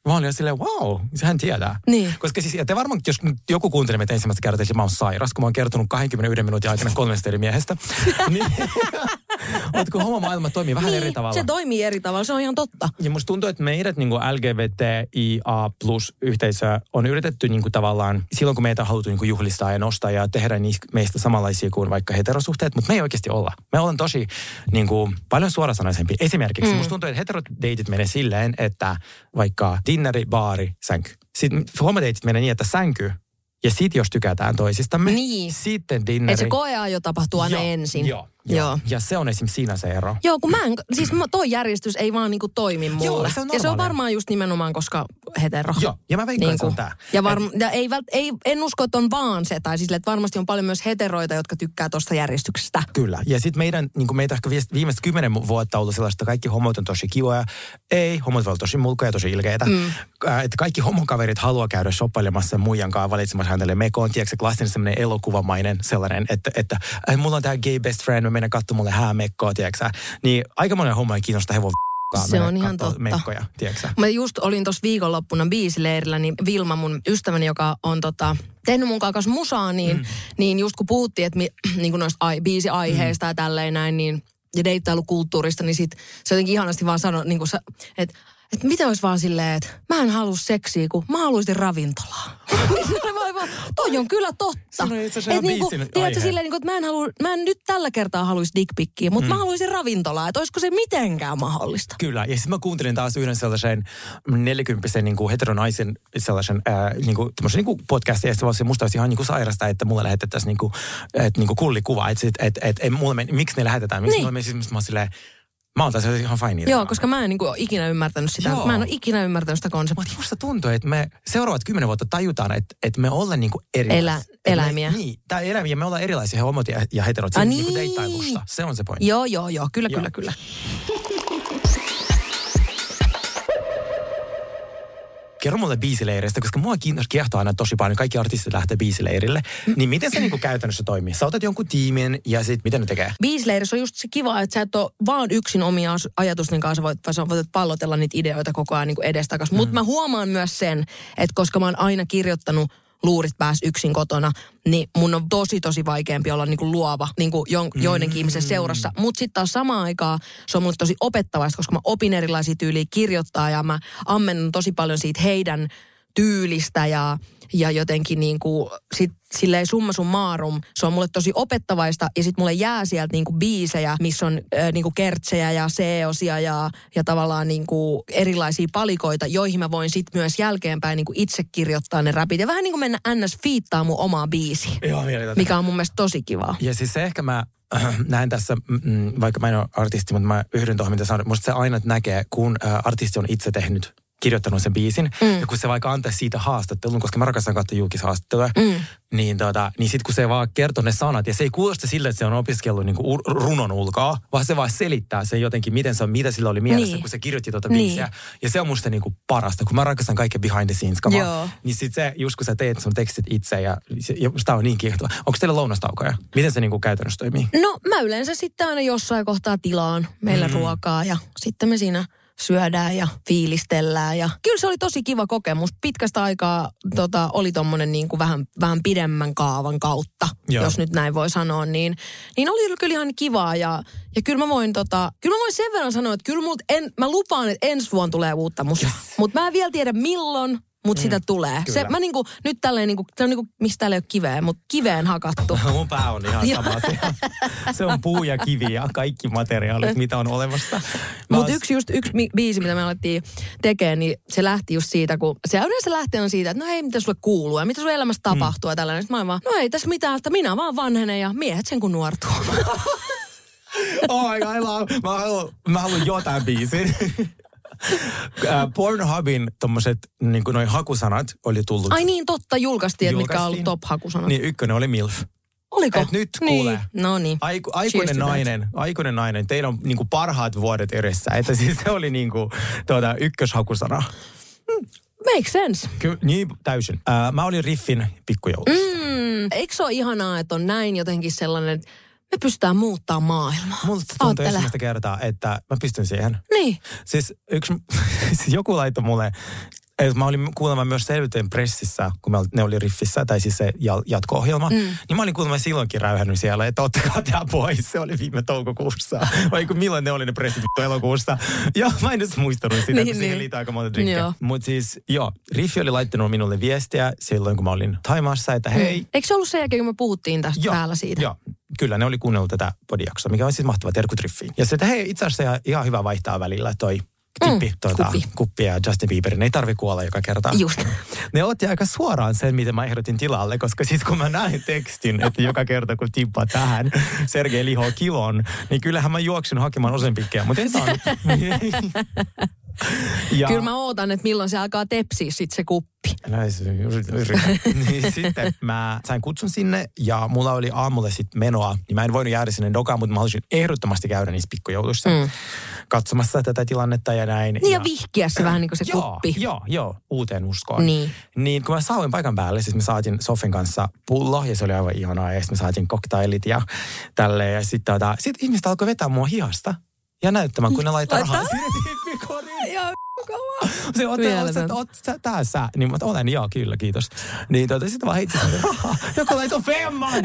Mä olin silleen, wow, hän tietää. Niin. Koska siis, ja te varmaan, jos joku kuuntelee meitä ensimmäistä kertaa, että mä oon sairas, kun mä oon kertonut 21 minuutin aikana 3 eri miehestä. Niin, mutta kun homomaailma toimii vähän eri tavalla. Se toimii eri tavalla, se on ihan totta. Ja musta tuntuu, että meidät niin kuin LGBTIA plus yhteisöä on yritetty niin kuin tavallaan, silloin kun meitä on haluttu niin kuin juhlistaa ja nostaa ja tehdä meistä samanlaisia kuin vaikka heterosuhteet, mutta me ei oikeasti olla. Me ollaan tosi niin kuin, paljon suorasanaisempi. Esimerkiksi musta tuntuu, että heterodeitit menee silleen, että vaikka dinneri, baari, sänky. Sitten homodeitit menee niin, että sänky. Ja sit jos tykätään toisistamme, sitten dinneri. Että se koeajo tapahtuu aina ensin. Joo. Ja se on esimerkiksi siinä se ero. Joo, kun toi järjestys ei vaan niinku toimi mulle. Joo, se on ja se on varmaan just nimenomaan, koska hetero. Joo, ja mä veikkaan, se on tää. Ja en usko, että on vaan se, tai siis että varmasti on paljon myös heteroita, jotka tykkää tosta järjestyksestä. Kyllä, ja sitten meitä ehkä viimeiset 10 vuotta ollut sellaista, että kaikki homot on tosi kivoja. Ei, homot voi olla tosi mulkoja ja tosi ilkeitä. Että kaikki homokaverit haluaa käydä shoppailemassa muijan kanssa valitsemassa hänelle mekoon. Tiedätkö, klassinen semmoinen elokuvamainen sellainen, että mulla on tää gay best friend, mennä katsomaan mulle häämekkoa, tiedätkö. Niin aika monen homma ei kiinnosta hevon se on ihan totta. Mekkoja, tiedätkö. Mä just olin tuossa viikonloppuna biisileirillä, niin Vilma, mun ystäväni, joka on tehnyt mun kanssa musaa, niin just kun puhuttiin, että niin noista biisiaiheista ja tälleen näin, niin, ja deittailukulttuurista, niin sit se jotenkin ihanasti vaan sanoi, niin että mitä olisi vaan silleen, että mä en halua seksiä, kun mä haluaisin ravintolaa. Toi on kyllä totta. Että niinku, tiedätkö silleen, niinku, että mä en nyt tällä kertaa haluaisi dickpickiä, mutta mä haluaisin ravintolaa. Että olisiko se mitenkään mahdollista? Kyllä. Ja sitten mä kuuntelin taas yhden sellaisen 40-vuotiaan niinku heteronaisen sellaisen niinku podcastin. Ja se musta olisi ihan niinku sairasta, että mulle lähetettäisiin niinku kullikuva. Että miksi ne lähetetään? Miksi mulle siis mä oon silleen, mä oon taas ihan fine. Joo, koska mä en ole ikinä ymmärtänyt sitä. Joo. Mä en ole ikinä ymmärtänyt sitä konseptia. Mutta musta tuntuu, että me seuraavat 10 vuotta tajutaan, että me ollaan niinku erilaisia. Eläimiä. Tai eläimiä. Me ollaan erilaisia homot ja heterot. Se niinku deittailusta. Se on se pointti. Joo. Kyllä. Kerro mulle biisileireistä, koska mua kiehtoo aina tosi paljon. Kaikki artistit lähtee biisileirille. Niin miten se niinku käytännössä toimii? Sä otat jonkun tiimin ja sit miten ne tekee? Biisileirissä on just se kiva, että sä et ole vaan yksin omia ajatusten kanssa, voit pallotella niitä ideoita koko ajan niinku edestakas. Mutta mä huomaan myös sen, että koska mä oon aina kirjoittanut luurit pääs yksin kotona, niin mun on tosi vaikeampi olla niinku luova niinku joidenkin ihmisen seurassa. Mutta sitten taas samaan aikaan se on mulle tosi opettavaista, koska mä opin erilaisia tyyliä kirjoittaa ja mä ammennan tosi paljon siitä heidän tyylistä ja jotenkin niinku silleen summa summarum, se on mulle tosi opettavaista ja sitten mulle jää sieltä niinku biisejä, missä on niinku kertsejä ja C-osia ja tavallaan niinku erilaisia palikoita, joihin mä voin sitten myös jälkeenpäin niinku itse kirjoittaa ne räpit ja vähän niinku mennä fiittaa mun omaa biisiä, mikä on mun mielestä tosi kivaa. Ja siis se ehkä mä näen tässä, vaikka mä en ole artisti, mutta mä yhdyn tuohon, mitä sanoin, musta se aina näkee, kun artisti on itse kirjoittanut sen biisin. Ja kun se vaikka antaa siitä haastattelun, koska mä rakastan katsoa julkishaastattelua, niin sit kun se vaan kertoo ne sanat, ja se ei kuulosta sille, että se on opiskellut niinku runon ulkoa, vaan se vaan selittää sen jotenkin, mitä sillä oli mielessä, kun se kirjoitti biisiä. Ja se on musta niinku parasta, kun mä rakastan kaikkea behind the scenes kamaa. Niin sit se, just kun sä teet sun tekstit itse, ja sitä on niin kiehtova. Onko teillä lounastaukoja? Miten se niinku käytännössä toimii? No mä yleensä sitten aina jossain kohtaa tilaan meille ruokaa, ja sitten me siinä syödään ja fiilistellään. Ja kyllä se oli tosi kiva kokemus. Pitkästä aikaa oli tommonen niin kuin vähän pidemmän kaavan kautta, jos nyt näin voi sanoa. Niin oli kyllä ihan kivaa. Ja kyllä mä voin sen verran sanoa, että kyllä mä lupaan, että ensi vuonna tulee uutta musaa. Mutta mä en vielä tiedä milloin. Mutta sitä tulee. Se, mä niinku, nyt tälleen niinku, se on niinku, mistä täällä ei ole kiveä, mutta kiveen hakattu. Mun pää on ihan sama. Se on puu ja kivi ja kaikki materiaalit, mitä on olemassa. Mutta yksi biisi, mitä me alettiin tekemään, niin se lähti just siitä, kun se yleensä lähtee siitä, että no hei, mitä sulle kuuluu ja mitä sun elämässä tapahtuu ja tällainen. Sitten mä vaan, no ei tässä mitään, että minä vaan vanhenen ja miehet sen kun nuortuu. Oh my God, mä haluan jotain biisin. Pornhubin tommoset niin kuin noi hakusanat oli tullut. Ai niin, totta, julkaistiin, mitkä on ollut top-hakusanat. Niin ykkönen oli MILF. Oliko? Et nyt kuule. No niin. Aikuinen nainen, teillä on niinku parhaat vuodet edessä. Että siis se oli niinku ykköshakusana. Make sense. Kyllä, niin täysin. Mä olin Riffin pikkujoulussa. Eikö se ole ihanaa, että on näin jotenkin sellainen, me pystytään muuttamaan maailmaa. Musta tuntuu ensimmäistä kertaa, että mä pystyn siihen. Niin. Siis joku laittoi mulle, Mä olin kuulemma myös Selviytyjen pressissä, kun ne oli Riffissä, tai siis se jatko-ohjelma. Niin mä olin kuulemma silloinkin räyhännyt siellä, että ottakaa tää pois. Se oli viime toukokuussa. Vai milloin ne oli ne pressit elokuussa. Ja mä en edes muistanut sitä, kun siihen liitää aika monta drinkkiä. Mutta siis, Riffi oli laittanut minulle viestiä silloin, kun mä olin Thaimaassa, että hei. Eikö se ollut sen jälkeen, kun me puhuttiin tästä täällä siitä? Joo. Kyllä, ne oli kuunnellut tätä podijaksoa, mikä on siis mahtava, terkut Riffiin. Ja se, että hei, itse asiassa ihan hyvä vaihtaa välillä toi kuppi ja Justin Bieberin. Ei tarvi kuolla joka kerta. Just. Ne otti aika suoraan sen, mitä mä ehdotin tilalle, koska siis kun mä näin tekstin, että joka kerta kun tippaa tähän Sergei lihoo kilon, niin kyllähän mä juoksin hakemaan Ozempickia, mutta en saanut. Kyllä mä ootan, että milloin se alkaa tepsiä sit se kuppi. Niin sitten mä sain kutsun sinne ja mulla oli aamulle sitten menoa. Niin mä en voinut jäädä sinne dokaan, mutta mä halusin ehdottomasti käydä niissä pikkujouluissa katsomassa tätä tilannetta ja näin. Niin ja vihkiä se vähän niin kuin se kuppi. Joo, uuteen uskoon. Niin kun mä saavuin paikan päälle, siis me saatiin Sofin kanssa pullo ja se oli aivan ihanaa. Ja sitten me saatiin cocktailit ja tälleen. Ja sitten ihmiset alkoi vetää mua hihasta ja näyttämään, kun ne laittaa rahaa sinne tippikoriin. Joo, se oot sä tässä. Niin mä olen, joo, kyllä, kiitos. Niin sitten vaan heitti sen rahaa. Joku laitoi femman.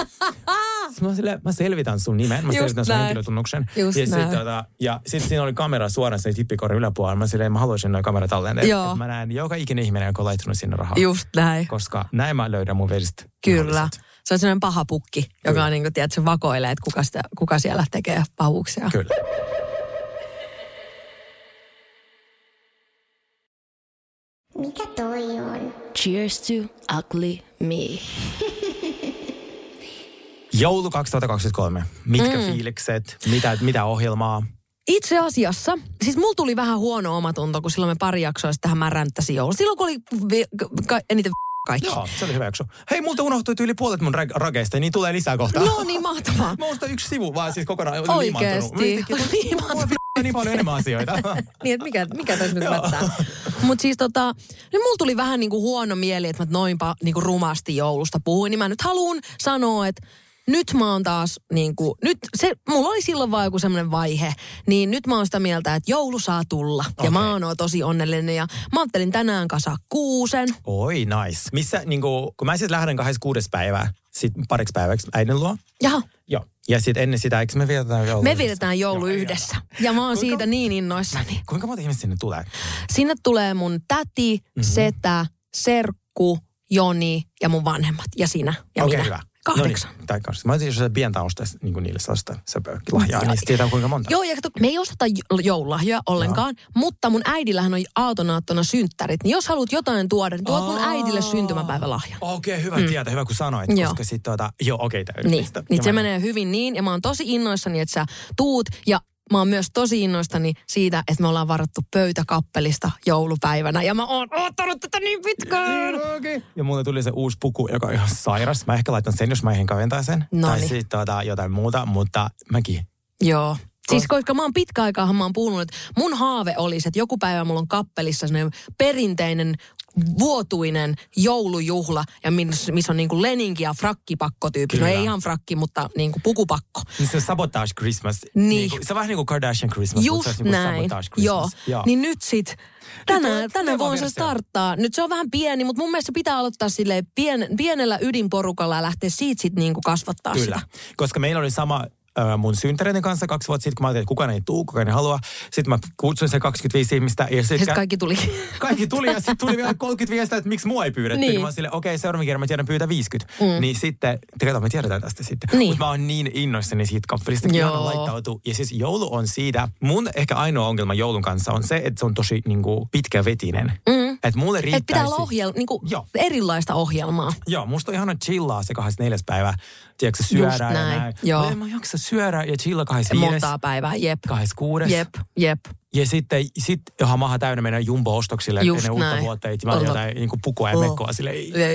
Mä selvitän sun nimen, mä selvitän sun henkilötunnuksen. Ja sitten siinä oli kamera suoraan se tippikorin yläpuolella. Mä haluaisin noin kamerat talleen, että mä näen joka ikinen ihminen, joka on laittanut sinne rahaa. Just näin. Koska näin mä löydän mun vesistä. Kyllä. Se on sellainen paha pukki, joka on niin kuin, tiedät, se vakoilee, että kuka siellä tekee pahuuksia. Kyllä. Mikä toi on? Cheers to ugly me. Joulu 2023. Mitkä fiilikset? Mitä ohjelmaa? Itse asiassa, siis mulla tuli vähän huono omatunto, kun silloin me pari jaksoa sitten tähän mä ränttäsin joulu. Silloin kun oli eniten kaikki. Joo, se oli hyvä jakso. Hei, multa unohtui yli puolet mun rageista, niin tulee lisää kohtaa. No niin, mahtavaa. Mä ostan yksi sivu, vaan siis kokonaan oikeesti. Niin paljon enemmän asioita. Niin, että mikä tässä nyt mättää. Mutta siis niin mulla tuli vähän niinku huono mieli, että mä noinpa niinku rumasti joulusta puhuin. Niin mä nyt haluan sanoa, että nyt mä oon taas niinku, mulla oli silloin vaan joku semmoinen vaihe, niin nyt mä oon sitä mieltä, että joulu saa tulla. Okay. Ja mä oon tosi onnellinen ja mä ajattelin tänään kasaa 6. Oi, nice. Missä niinku, kun mä sitten lähden 26. päivää, sitten pariksi päiväksi äidin luo. Jaha. Joo. Ja sitten ennen sitä, eikö me vietetään joulu? Me vietetään joulu yhdessä. Ja mä oon siitä niin innoissani. Kuinka monta ihmistä sinne tulee? Sinne tulee mun täti, setä, serkku, Joni ja mun vanhemmat. Ja sinä ja minä. Hyvä. 8. No niin, mä otin, jos sä pientä ostaa niin niille sellaista lahjaa, niin tietää kuinka monta. Joo, ja me ei osteta joululahjoja ollenkaan, mutta mun äidillähän on aatonaattona synttärit. Niin jos haluat jotain tuoda, niin tuot mun äidille syntymäpäivälahjan. Okei, hyvä tietää, hyvä kun sanoit, koska sitten täydellistä. Niin se menee hyvin niin, ja mä oon tosi innoissani, että sä tuut, ja mä oon myös tosi innoissani siitä, että me ollaan varattu pöytäkappelista joulupäivänä. Ja mä oon odottanut tätä niin pitkään. Okay. Ja mulle tuli se uusi puku, joka on ihan sairas. Mä ehkä laitan sen, jos mä eihin kaventaa sen. Tai sitten jotain muuta, mutta mäkin. Joo. Siis koska mä oon pitkä aikaa, mä oon puhunut, että mun haave olisi, että joku päivä mulla on kappelissa sellainen perinteinen vuotuinen joulujuhla, ja missä on niinku leninki ja frakkipakko tyyppi. No ei ihan frakki, mutta niinku pukupakko. Niin se Sabotage Christmas. Niin. Se on vähän niin kuin Kardashian Christmas. Just mutta se näin. Sabotage Christmas. Joo. Niin nyt sit tänään voin se starttaa. Nyt se on vähän pieni, mutta mun mielestä se pitää aloittaa silleen pienellä ydinporukalla ja lähteä siitä sit niinku kasvattaa Kyllä. sitä. Koska meillä oli sama mun synttäreiden kanssa 2 vuotta sitten, kun mä ajattelin, että kukaan ei tule, kukaan ei halua. Sitten mä kutsuin se 25 ihmistä. Ja sitten kaikki tuli. Kaikki tuli ja sitten tuli vielä 30 viestiä, että miksi mua ei pyydetty. Niin mä oon silleen, okei, seuraavan kerran mä tiedän pyytää 50. Niin sitten, me tiedetään tästä sitten. Niin. Mutta mä oon niin innoissani siitä kappelista, kun laittautuu. Ja siis joulu on siitä, mun ehkä ainoa ongelma joulun kanssa on se, että se on tosi niinku pitkävetinen. Että mulle riittäisi. Että pitää olla niinku erilaista ohjelmaa. Joo, musta on ihana chillaa se 24. päivä. Tiedätkö, syödään ja näin. Joo. En mä jaksa syödä ja chilla 25. Montaa päivää, jep. 26. Jep. Ja sitten ihan maha täynnä mennä Jumbo-ostoksille ennen uutta vuotta. Mä olin jotain niin kuin pukua ja mekkoa sille.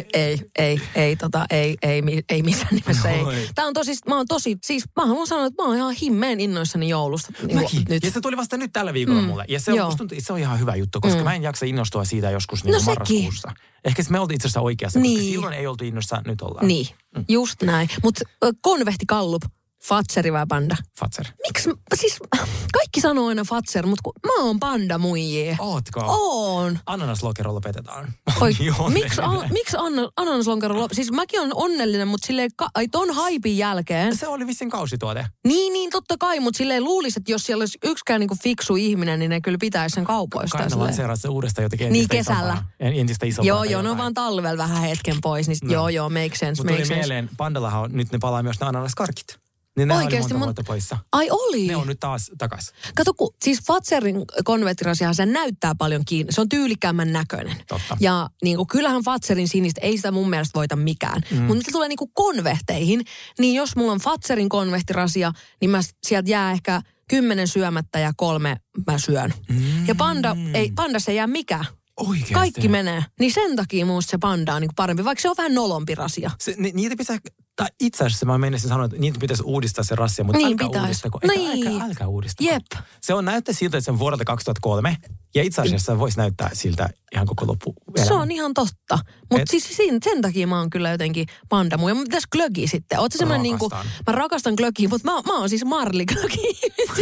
Ei missään nimessä ei. Tää on mä haluan sanoa, että mä oon ihan himmeen innoissani joulusta. Nyt. Ja se tuli vasta nyt tällä viikolla mulle. Ja se on ihan hyvä juttu, koska mä en jaksa innostua siitä joskus marraskuussa. Ehkä me oltiin itse asiassa oikeassa, koska silloin ei oltu innossa, nyt ollaan. Niin, just näin. Mutta konvehtikallup. Fatseri vai panda? Fatser. Miksi? Siis kaikki sanoo aina Fatser, mutta mä oon panda muijia. Ootko? Oon. Ananaslokero lopetetaan. Miksi ananaslokero siis mäkin olen onnellinen, mutta silleen ton haipin jälkeen. Se oli vissiin kausituote. Niin totta kai, mutta silleen luulisi, että jos siellä olisi yksikään niinku fiksu ihminen, niin ne kyllä pitäisi sen kaupoista. Kai ne lanseeraa se uudestaan jotenkin niin kesällä. Entistä isompaa. Joo, ne on vaan talvella vähän hetken pois, niin joo, make sense. Mutta tuli mieleen, Pandallahan on, nyt ne palaa myös ne ananaskarkit. Niin ne oikeasti, oli monta vuotta poissa. Ai oli? Ne on nyt taas takas. Kato, siis Fatserin konvehtirasiahan se näyttää paljon kiinni. Se on tyylikkäämmän näköinen. Totta. Ja niin kuin, kyllähän Fatserin sinistä ei sitä mun mielestä voita mikään. Mutta mitä tulee niin kuin konvehteihin, niin jos mulla on Fatserin konvehtirasia, niin sieltä jää ehkä 10 syömättä ja 3 mä syön. Ja pandassa ei jää mikään. Oikeasti. Kaikki menee. Niin sen takia musta se panda on niin kuin parempi, vaikka se on vähän nolompi rasia. Niitä pitäisi, tai itse asiassa mä menisin sanoa, että niitä pitäisi uudistaa se rasia, mutta niin älkää uudistako. Älkää uudistako. Jep. Se on näyttää siltä, että se on vuodelta 2003, ja itse asiassa voisi näyttää siltä ihan koko loppuelämä. Se on ihan totta. Mutta siis sen takia mä oon kyllä jotenkin pandamuja. Mutta tässä glögi sitten. Oot sä semmoinen niinku, mä rakastan glögiä, mutta mä oon siis marliglögi.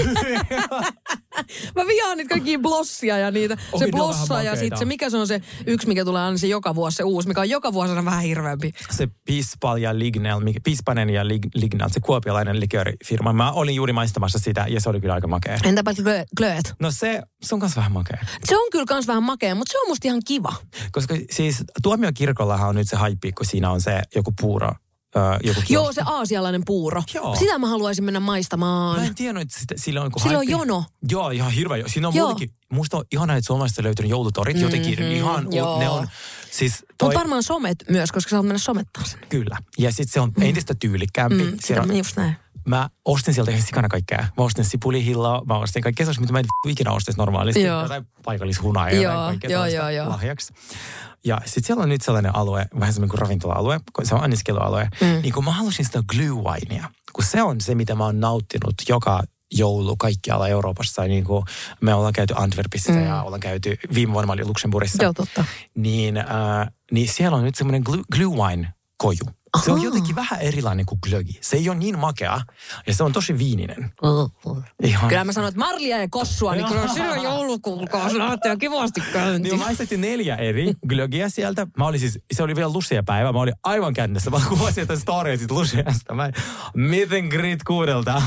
Mä vihaan niitä kaikkia blossia ja niitä. Se blossa ja sitten se, mikä se on se yksi, mikä tulee aina se joka vuosi, se uusi, mikä on joka vuosi aina vähän hirveämpi. Se Pispanen ja Lignell, se kuopiolainen liköörifirma. Mä olin juuri maistamassa sitä ja se oli kyllä aika makea. Entäpä glööt? No se on kans vähän makea. Se on kyllä kans vähän makea, mutta se on musta ihan kiva. Koska siis Tuomiokirkollahan on nyt se haippi, kun siinä on se joku puuro. Joo, se aasialainen puuro. Joo. Sitä mä haluaisin mennä maistamaan. Mä en tiennyt, että sillä on sillä on jono. Joo, ihan hirveä. Siinä on muutenkin, musta on ihanaa, että suomalaiset on löytynyt joulutorit jotenkin ihan, ne on siis... Mutta varmaan somet myös, koska sä oot mennä somettaa sen. Kyllä. Ja sitten se on entistä tyylikkäämpi. Just näin. Mä ostin sieltä ihan sikana kaikkea. Mä ostin sipulihilloa, mä ostin kaikkea sellaista, mitä mä en ikinä ostaisi normaalisti. Tai paikallishunaa ja kaikkea lahjaksi. Ja sitten siellä on nyt sellainen alue, vähän semmoinen kuin ravintola-alue, se on anniskelualue. Niin kun mä halusin sitä glühweinea, kun se on se, mitä mä oon nauttinut joka joulu kaikkialla Euroopassa. Niin kuin me ollaan käyty Antwerpissa ja ollaan käyty, viime vuonna mä olin Luxemburgissa. Joo, totta. Niin siellä on nyt semmoinen glühwein-koju. Se on jotenkin vähän erilainen kuin glögi. Se ei ole niin makea ja se on tosi viininen. Ihan. Kyllä mä sanoin, että marlia ja kossua, niin kyllä siinä on joulukuulkaa. Se lähtee jo kivasti käyntiin. Niin maistettiin 4 eri glögiä sieltä. Mä olin siis, se oli vielä Lucia-päivä. Mä olin aivan kännessä. Mä kuvasin jotain storya sit Luciasta. Miten grit 6.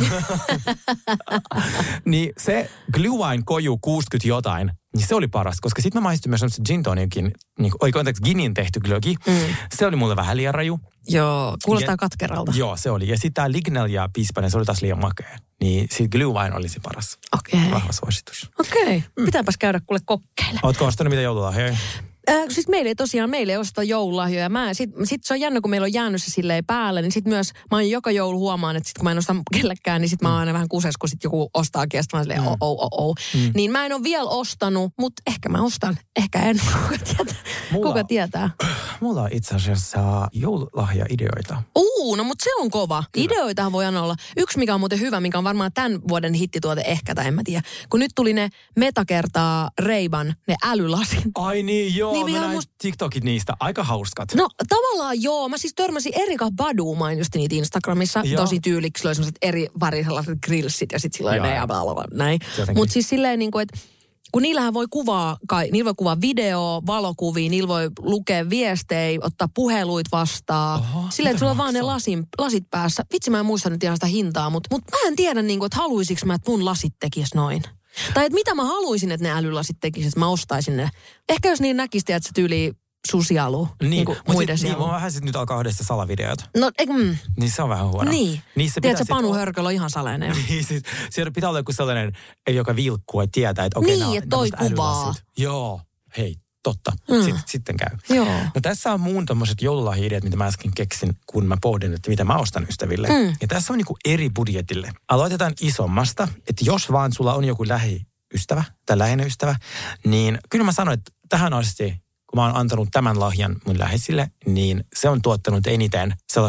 Niin se glühwein koju 60 jotain. Niin se oli paras, koska sitten mä maistuin myös semmoista gin tonikin, ginin tehty glögi. Se oli mulle vähän liian raju. Joo, kuulostaa katkeralta. Joo, se oli. Ja sitten tämä Lignell ja Pispanen, se oli taas liian makea. Niin sitten glühwein oli se paras. Okei. Vahva suositus. Okei. Pitääpäs käydä kuule kokkeille. Ootko ostanut mitä joululahjoja? Siis meillä ei osteta joululahjoja. Sit se on jännä, kun meillä on jäänyt se silleen päälle, niin sit myös mä oon joka joulu huomaan, että sit kun mä en osta kellekään, niin sit mä oon aina vähän kuses, kun sit joku ostaakin, ja sit mä oon silleen Niin mä en ole vielä ostanut, mutta ehkä mä ostan. Ehkä en. Kuka tietää? Mulla on itse asiassa joululahja-ideoita. No mutta se on kova. Ideoitahan voi aina olla. Yksi, mikä on muuten hyvä, mikä on varmaan tämän vuoden hittituote ehkä, tai en mä tiedä. Kun nyt tuli ne metakertaa Ray-Ban, ne älylasit. Ai niin, joo. Niin, mä näin TikTokit niistä. Aika hauskat. No tavallaan joo. Mä siis törmäsin Erika Badu mainostin niitä Instagramissa. Joo. Tosi tyyliksi. Sillä oli sellaiset eri väriselaiset grillsit ja sitten silloin ne ja näin. Mutta siis silleen niin kuin, että kun niillähän voi niillä voi kuvaa videoa, valokuvia, niillä voi lukea viestejä, ottaa puheluit vastaan. Silleen, että sulla on vaan ne lasit päässä. Vitsi, mä en muista nyt ihan sitä hintaa, mutta mä en tiedä, niin kuin, että haluaisinko mä, että mun lasit tekis noin. Tai että mitä mä haluaisin, että ne älylasit tekis, että mä ostaisin ne. Ehkä jos niin näkisi, että se tyyli susialu. Niin muiden niin, mä vähän sitten nyt alkaa odessa salavideot. No, niin se on vähän huono. Niin. Tiedätkö, Panu Hörkölä on ihan salainen. Niin, siis siellä pitää olla joku sellainen, joka vilkkuu, että tietää, että okei, niin, että toi kuvaa. Joo, hei, totta. Sitten käy. Joo. No tässä on muun tommoset joululahja-ideat, mitä mä äsken keksin, kun mä pohdin, että mitä mä ostan ystäville. Ja tässä on niinku eri budjetille. Aloitetaan isommasta, että jos vaan sulla on joku lähiystävä tai läheinen ystävä, niin kyllä mä sanon, että tähän asti, kun mä oon antanut tämän lahjan mun läheisille, niin se on tuottanut eniten sellaista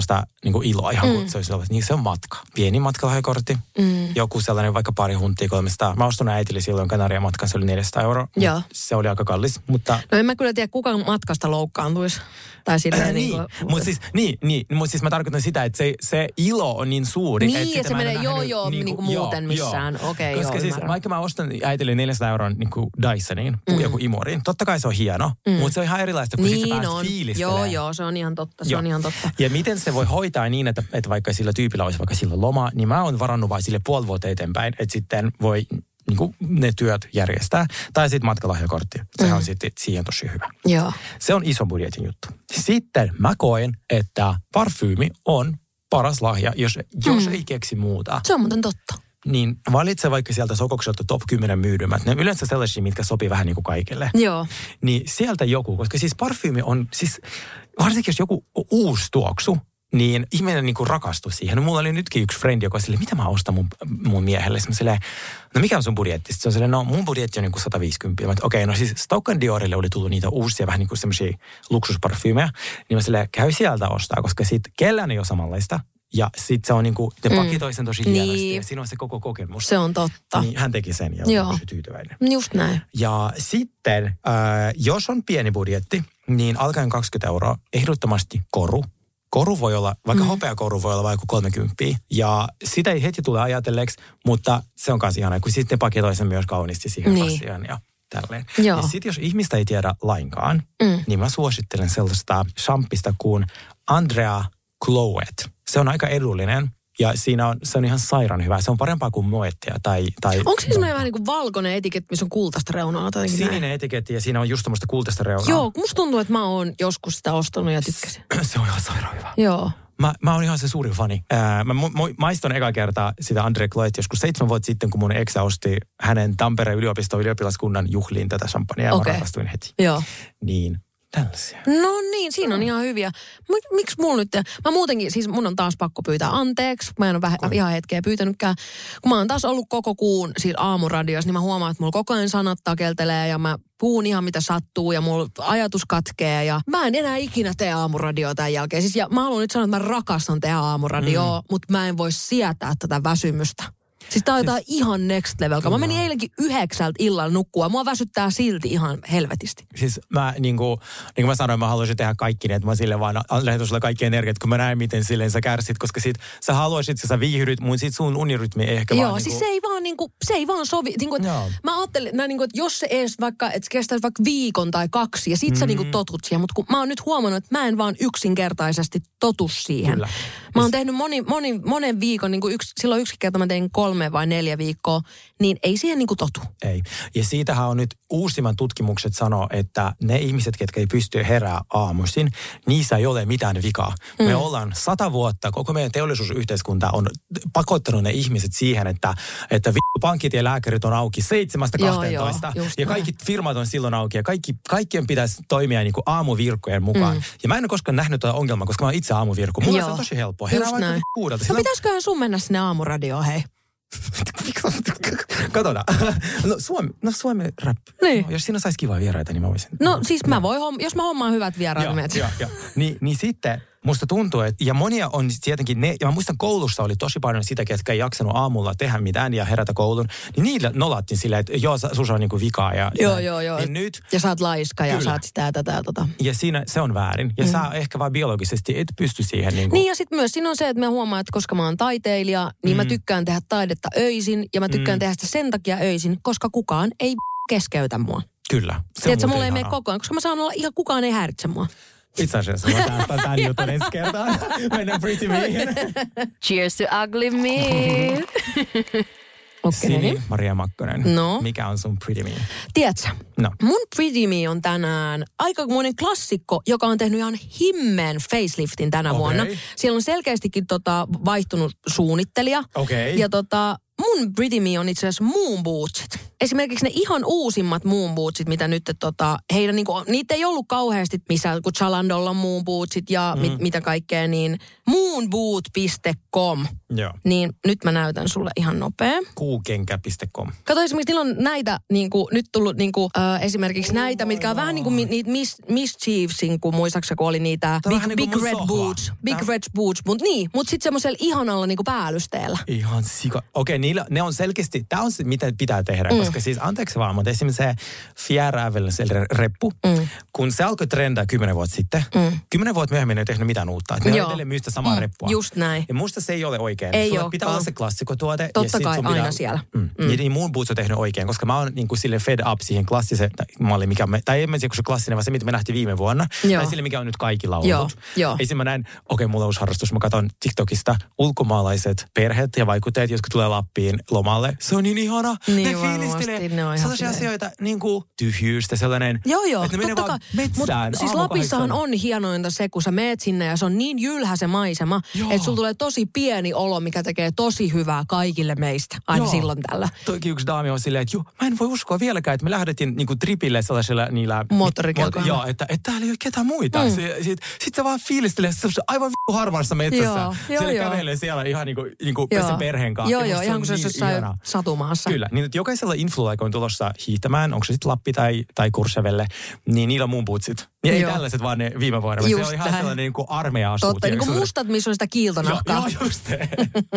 niinku ilo ihan kuin se olisi ollut. Niin se on matka. Pieni matkalahjakortti. Joku sellainen vaikka pari huntia 300. Mä ostin äitille silloin Kanarian matkan, se oli 400 €. Joo. Se oli aika kallis, mutta... No en mä kyllä tiedä, kuka matkasta loukkaantuisi. Tai silleen Mutta siis mä tarkoitan sitä, että se ilo on niin suuri. Niin, että se menee niinku muuten missään. Okei, koska siis vaikka mä ostan äitille 400 € niinku Dysoniin, joku imoriin, totta kai se on hieno, mutta se on ihan erilaista, kun niin sit sä pääset fiilistelemään. Joo, se on ihan totta, se on ihan totta. Ja miten se voi hoitaa niin, että vaikka sillä tyypillä olisi vaikka sillä loma, niin mä oon varannut vaan sille puoli vuotta eteenpäin, että sitten voi niinku ne työt järjestää. Tai sitten matkalahjakortti. Sehän on sitten siihen tosi hyvä. Joo. Se on iso budjetin juttu. Sitten mä koen, että parfyymi on paras lahja, jos ei keksi muuta. Se on muuten totta. Niin valitse vaikka sieltä Sokokselta top 10 myydymät. Ne on yleensä sellaisia, mitkä sopii vähän niin kuin kaikille. Joo. Niin sieltä joku, koska siis parfyymi on siis, varsinkin jos joku uusi tuoksu, niin ihminen niin kuin rakastui siihen. No, mulla oli nytkin yksi frendi, joka silleen, mitä mä ostan mun miehelle? Sitten mä silleen, no mikä on sun budjetti? Sitten se on silleen, no mun budjetti on niin kuin 150. Okei, no siis Stock & Diorille oli tullut niitä uusia vähän niin kuin semmoisia luksusparfyymeja. Niin mä silleen, käy sieltä ostaa, koska sit kellään ei ole samanlaista. Ja sitten se on niinku, ne pakitoi sen tosi hienosti ja siinä on se koko kokemus. Se on totta. Niin hän teki sen ja oli tyytyväinen. Just näin. Ja sitten, jos on pieni budjetti, niin alkaen 20 €, ehdottomasti koru. Koru voi olla, vaikka hopeakoru voi olla vaikka 30. Ja sitä ei heti tule ajatelleeksi, mutta se on myös ihana, kun sitten ne pakitoi sen myös kauniisti siihen asiaan ja tälleen. Joo. Ja sitten jos ihmistä ei tiedä lainkaan, niin mä suosittelen sellaista shampista kuin Andrea Clouet. Se on aika edullinen ja se on ihan sairaan hyvä. Se on parempaa kuin Moettia tai onko se semmoinen vähän niin kuin valkoinen etiketti, missä on kultaista reunaa? Sininen etiketti ja siinä on just tommoista kultaista reunaa. Joo, musta tuntuu, että mä oon joskus sitä ostanut ja tykkäsin. Se on ihan sairaan hyvä. Joo. Mä oon ihan se suurin fani. Mä maiston eka kertaa sitä Andrea Clouet joskus 7 vuotta sitten, kun mun eksä osti hänen Tampereen yliopiston ylioppilaskunnan juhliin tätä champagnea ja mä rakastuin heti. Joo. Niin. Tällaisia. No niin, siinä on ihan hyviä. Miksi mulla nyt? Mä muutenkin, siis mun on taas pakko pyytää anteeksi. Mä en ole ihan hetkeä pyytänytkään. Kun mä oon taas ollut koko kuun siinä aamuradiossa, niin mä huomaan, että mulla koko ajan sanat takeltelee ja mä puhun ihan mitä sattuu ja mulla ajatus katkee. Ja mä en enää ikinä tee aamuradioa tämän jälkeen. Siis, ja mä haluan nyt sanoa, että mä rakastan tehdä aamuradioa, mutta mä en voi sietää tätä väsymystä. Siis tää on jotain ihan next level. Mä menin eilenkin 9 illalla nukkua ja mua väsyttää silti ihan helvetisti. Siis mä niin kuin mä sanoin, mä haluaisin tehdä kaikki, että mä sille vaan lähetän sulle kaikki energiat, kun mä näen, miten silleen sä kärsit, koska sit sä haluaisit, sä viihdyt, mutta sit sun unirytmi ei ehkä vaan siis se ei vaan sovi. Niin kuin, mä ajattelin, niin kuin, että jos se edes vaikka, että kestäisi vaikka viikon tai 2 ja sit sä niin kuin totut siihen, mutta kun mä oon nyt huomannut, että mä en vaan yksinkertaisesti totu siihen. Kyllä. Mä oon tehnyt monen viikon, niin kuin silloin yksi kerta mä tein 3 vai 4 viikkoa, niin ei siihen niin kuin totu. Ei. Ja siitähän on nyt uusimman tutkimukset sanoo, että ne ihmiset, ketkä ei pysty herää aamuisin, niissä ei ole mitään vikaa. Me ollaan 100 vuotta, koko meidän teollisuusyhteiskunta on pakottanut ne ihmiset siihen, että pankit ja lääkärit on auki 7-12. Ja kaikki firmat on silloin auki ja kaikkien pitäisi toimia niin kuin aamuvirkkojen mukaan. Ja mä en ole koskaan nähnyt tätä ongelmaa, koska mä oon itse aamuvirkko. Mulla se on tosi helppoa. Herää vaikka 6. No pitäisiköhän sun mennä sinne aamuradioon, hei? Katsotaan. No Suomi rap. Niin. No, jos siinä saisi kivaa vieraita, niin mä voisin. No siis jos mä hommaan hyvät vieraat, niin sitten musta tuntuu, että ja monia on tietenkin ne, ja mä muistan koulussa oli tosi paljon sitä, ketkä ei jaksanut aamulla tehdä mitään ja herätä koulun, niin niillä nolattiin silleen, että joo, sulla on niinku vikaa. Joo. Niin nyt, ja sä oot laiska ja sä oot sitä tätä. Ja siinä se on väärin. Ja sä ehkä vaan biologisesti et pysty siihen. Niin ja sitten myös siinä on se, että mä huomaan, että koska mä oon taiteilija, niin mä tykkään tehdä taidetta öisin ja mä tykkään tehdä sitä sen takia öisin, koska kukaan ei keskeytä mua. Kyllä. Tiedätkö, mulla ei mene koko ajan, koska mä saan olla ihan kukaan ei häiritse mua. Itse asiassa mä säästän tämän jutun ensi kertaan. Mennään Pretty Meen. Cheers to ugly me. Sini Maria Makkonen. No. Mikä on sun Pretty Me? Tiedätkö? No. Mun Pretty Me on tänään aikamoinen klassikko, joka on tehnyt ihan himmeen faceliftin tänä vuonna. Siellä on selkeästikin vaihtunut suunnittelija. Okay. Ja mun Pretty Me on itse asiassa Moon Bootsit. Esimerkiksi ne ihan uusimmat Moon Bootsit, mitä nyt heidän niinku, niitä ei ollut kauheasti missään, kun Chalandolla on Moon Bootsit ja mitä kaikkea, niin moonboot.com. Joo. Niin nyt mä näytän sulle ihan nopea. Kuukenkä.com. Kato esimerkiksi, niillä on näitä, niinku, nyt tullut niinku, esimerkiksi näitä, mitkä on vähän niin kuin niitä Miss Chiefsin, kun muistaakseni, kun oli niitä Big Red Boots. Big Red Boots, mutta sitten semmoisella ihanalla niinku päällysteellä. Ihan sika. Okei, ne on selkeästi, tämä on se, mitä pitää tehdä, koska siis anteeksi vaan, mutta esimerkiksi se Fjärävel-reppu, kun se alkoi trendaa 10 vuotta sitten, 10 vuotta myöhemmin ei tehnyt mitään uutta. Että ne on edelleen myystä samaa reppua. Just näin. Ja musta se ei ole oikein. Ei sulla ole. Pitää olla se klassikotuote. Totta kai, aina siellä. Niin Moon Boots on tehnyt oikein, koska mä oon niin kuin sille fed up siihen klassiseen malliin, mikä me, tai en mä tiedä, kun se klassinen, vaan se, mitä me nähtiin viime vuonna. Joo. Tai sille, mikä on nyt kaikilla ollut. Joo. Esim. Mä näin, mulla on uusi harrastus, mä katson TikTokista ulkomaalaiset perheet ja vaikutteet, jotka tulee Lappiin lomalle. Se on niin ihana. Niin ne fiilistelee sellaisia asioita, niin kuin tyhjyystä, sellainen. Joo, että ne menee vaan metsään. Siis Lapissahan on hienointa se, kun sä meet sinne ja se on niin jylhä se maisema, että sulla tulee tosi pieni olo, mikä tekee tosi hyvää kaikille meistä. Aina silloin tällä. Toikin yksi daami on silleen, että mä en voi uskoa vieläkään, että me lähdettiin niinku tripille sellaisella niillä moottorikelkoilla. Joo, että täällä ei ole ketään muita. Sitten se vaan fiilistelee aivan harvassa metsässä. Siellä kävelee siellä ihan niinku sen perheen kanssa. Joo, ihan kuin se olisi jossain satumaassa. Kyllä, niin että jokaisella influlla, kun on tulossa hiihtämään, onko se sitten Lappi tai Courchevelle, niin niillä on Moon Bootsit. Niin ei tällaiset vaan ne viime vuonna, vaan se on ihan sellainen niin kuin armeija-asuut. Totta, niin kuin mustat, missä on sitä kiiltonahkaa. Joo, just se.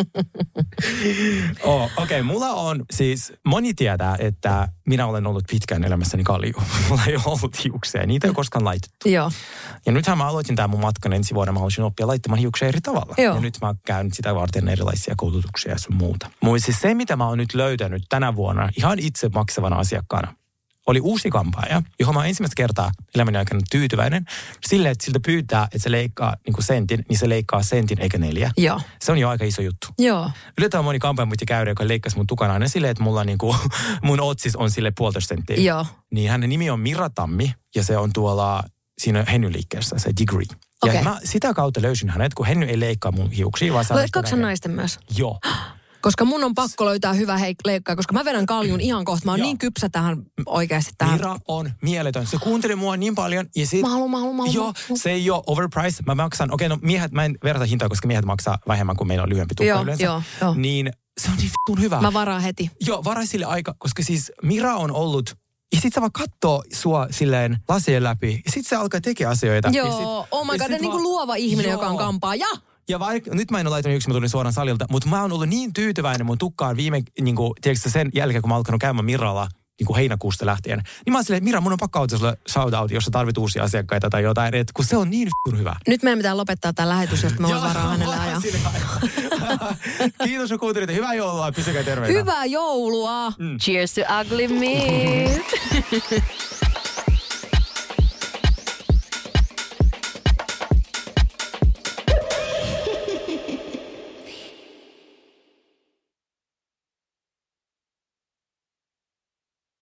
Okei, mulla on siis, moni tietää, että minä olen ollut pitkään elämässäni kalju. Mulla ei ole ollut hiuksia, niitä ei ole koskaan laitettu. Joo. Ja nythän mä aloitin tämän mun matkan ensi vuonna, mä haluaisin oppia laittamaan hiuksia eri tavalla. Joo. Ja nyt mä käyn sitä varten erilaisia koulutuksia ja sun muuta. Mutta siis se, mitä mä oon nyt löytänyt tänä vuonna ihan itse maksavana asiakkaana, oli uusi kampaaja, johon mä oon ensimmäistä kertaa elämäni aikana tyytyväinen. Silleen, että siltä pyytää, että se leikkaa niin kuin sentin, niin se leikkaa sentin eikä 4. Joo. Se on jo aika iso juttu. Joo. Yllättävän moni kampaajamuitti käydä, joka leikkasi mun tukana aina silleen, että mulla niinku, mun otsis on sille 1,5 senttiä. Joo. Niin hänen nimi on Mira Tammi ja se on tuolla siinä Henny-liikkeessä, se Degree. Ja mä sitä kautta löysin hänet, kun Henny ei leikkaa mun hiuksia. Leikkaatko naisten myös? Joo. Koska mun on pakko löytää hyvä leikkaa, koska mä vedän kaljun ihan kohta. Mä oon niin kypsä tähän oikeasti tähän. Mira on mieletön. Se kuuntelee mua niin paljon. Ja sit, mä haluan. Joo, se ei ole overpriced. Mä maksan, miehet, mä en verta hintaa, koska miehet maksaa vähemmän kuin meillä on lyhyempi tukka yleensä. Joo. Niin se on niin vittun hyvä. Mä varaan heti. Joo, varaa sille aika, koska siis Mira on ollut. Ja sit sä vaan kattoo sua silleen lasien läpi. Ja sit se alkaa tekemään asioita. Joo, oh my god, niin kuin luova ihminen, joka on kampaaja. Ja vaikka, nyt mä en ole laitanut yksin, mä tulin suoraan salilta, mutta mä oon ollut niin tyytyväinen mun tukkaan viime, niin kuin, tiedätkö sen jälkeen, kun mä oon alkanut käymään Miralla niin kuin heinäkuusta lähtien. Niin mä oon silleen, Mira, mun on pakko auttaa sulle shout-out, jos sä tarvit uusia asiakkaita tai jotain, että kun se on niin hyvä. Nyt meidän pitää lopettaa tämä lähetys, josta mä voin varaa hänelle ajaa. Kiitos, kun kuuntelitte. Hyvää joulua, pysykää terveinä. Hyvää joulua! Cheers to ugly me!